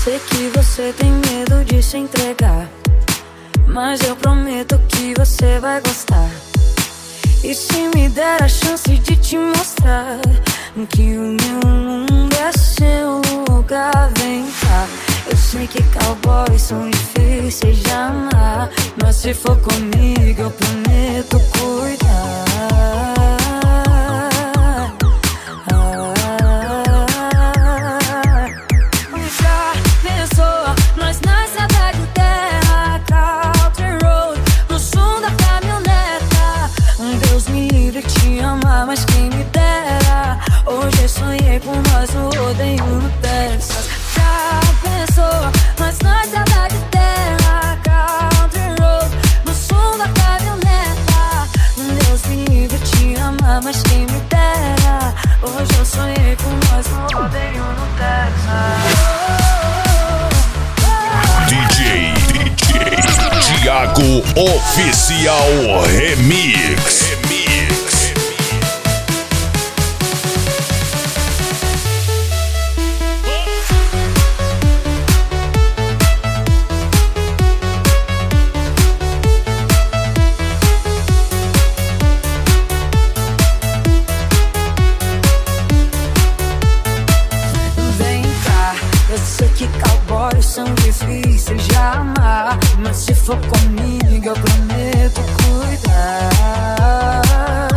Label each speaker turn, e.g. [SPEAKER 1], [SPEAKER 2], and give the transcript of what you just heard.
[SPEAKER 1] sei que você tem medo de se entregar, mas eu prometo que você vai gostar. E se me der a chance de te mostrar que o meu mundo é seu lugar, vem cá. Eu sei que cowboys são difíceis de amar, mas se for comigo eu prometo cuidar. Já pensou, nós na estrada de terra, Country Road, no som da caminhoneta. Deus me livre te amar, mas quem me dera. Hoje sonhei com nós no rodeio no Texas. Já pensou, nós na estrada de terra, Country Road, no som da caminhoneta. Deus me livre te amar, mas quem me dera. Hoje eu sonhei com nós no rodeio no Texas.
[SPEAKER 2] DJ Thiago Oficial Remix.
[SPEAKER 1] Eu sei que cowboys são difíceis de amar, mas se for comigo eu prometo cuidar.